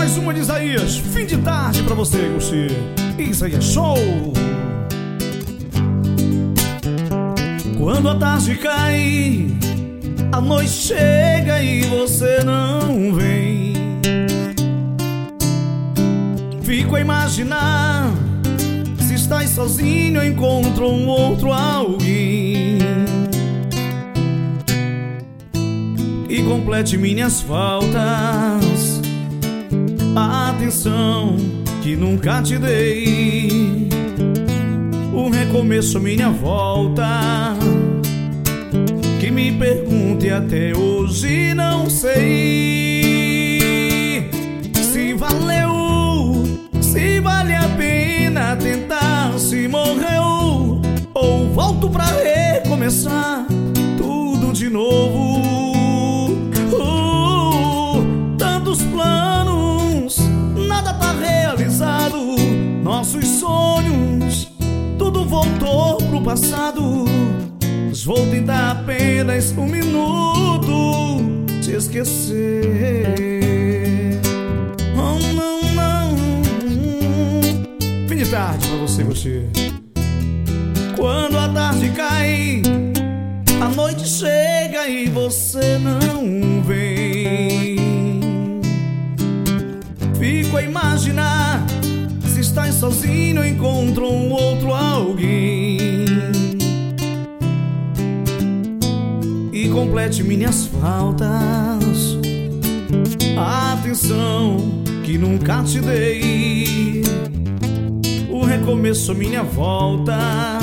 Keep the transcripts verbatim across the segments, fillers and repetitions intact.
mais uma de Isaías. Fim de tarde pra você, Gussi. Isaías Show. Quando a tarde cai, a noite chega e você não vem. Fico a imaginar, se estás sozinho, eu encontro um outro alguém que complete minhas faltas. A atenção que nunca te dei, um recomeço, minha volta, que me pergunte até hoje não sei se valeu, se vale a pena tentar, se morreu ou volto pra recomeçar tudo de novo. uh, Tantos planos, nada tá realizado, nossos sonhos, tudo voltou pro passado. Mas vou tentar apenas um minuto te esquecer. Oh, não, não. Fim de tarde pra você, você. Quando a tarde cai, a noite chega e você não vem. Fico a imaginar, se estás sozinho, eu encontro um outro alguém e complete minhas faltas. A atenção que nunca te dei, o recomeço, minha volta,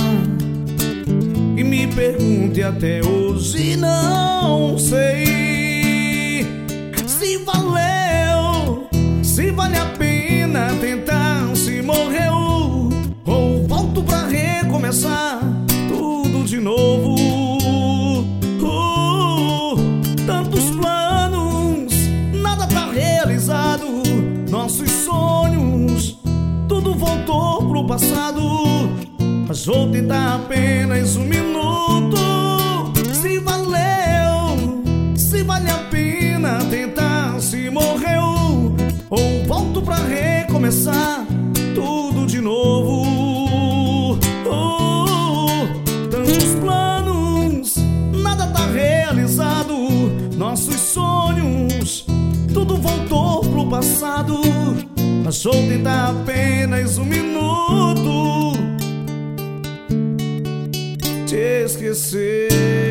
e me pergunte até hoje não sei se valeu, se vale a pena tentar, se morreu ou volto pra recomeçar tudo de novo. uh, Tantos planos, nada tá realizado, nossos sonhos, tudo voltou pro passado. Mas vou tentar apenas um minuto, se valeu, se vale a pena tentar, se morreu ou volto pra recomeçar tudo de novo. uh, Tantos planos, nada tá realizado, nossos sonhos, tudo voltou pro passado. Mas vou tentar apenas um minuto te esquecer.